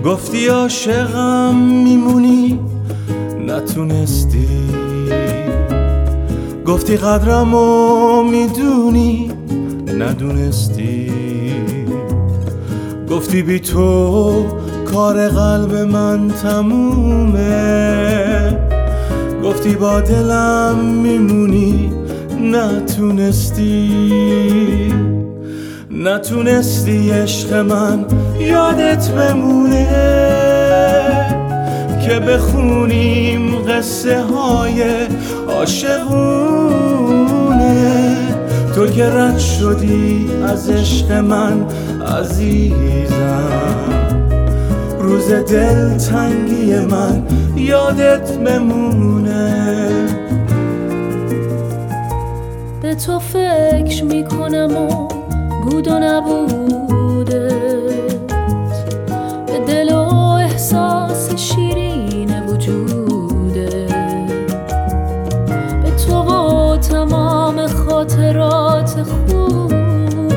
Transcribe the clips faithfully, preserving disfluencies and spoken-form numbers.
گفتی عاشقم میمونی نتونستی، گفتی قدرمو میدونی ندونستی، گفتی بی تو کار قلب من تمومه، گفتی با دلم میمونی نتونستی، نتونستی عشق من یادت بمونه که بخونیم قصه های عاشقونه. تو که رد شدی از عشق من عزیزم، روز دلتنگی من یادت بمونه. به تو فکر میکنم و بود و نبودت، به دل و احساس شیرین وجودت، به تو و تمام خاطرات خوبت،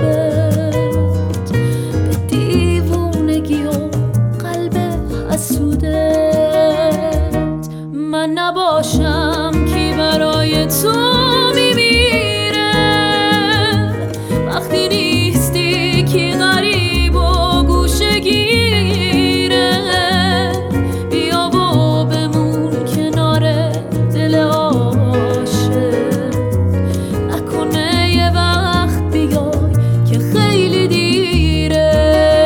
به دیوونگی و قلب حسودت. من نباشم کی برای تو میمیره، وقتی نیستی کی غریب و گوشه گیره. بیا و بمون کنار دل عاشق، نکنه یه وقت بیای که خیلی دیره.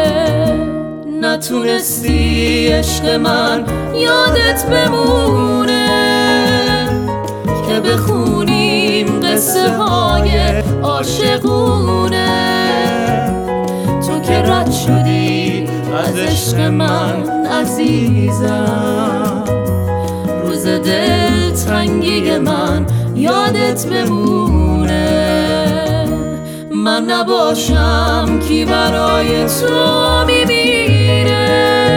نتونستی عشق من یادت بمونه که بخونیم قصه های عاشقونه. تو که رد شدی از عشق من عزیزم، روز دلتنگی من یادت بمونه. من نباشم کی برای تو میمیره،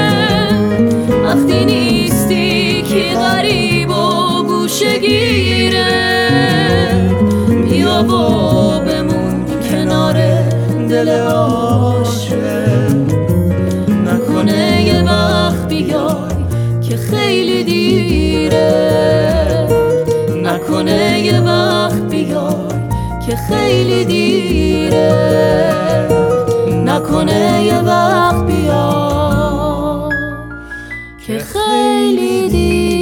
وقتی نیستی کی غریب و گوشه گیره. بیا و بمون کنار دل عاشق، نکنه یه وقت بیای که خیلی دیره، نکنه یه وقت بیای که خیلی دیره، نکنه یه وقت بیای که خیلی دیره.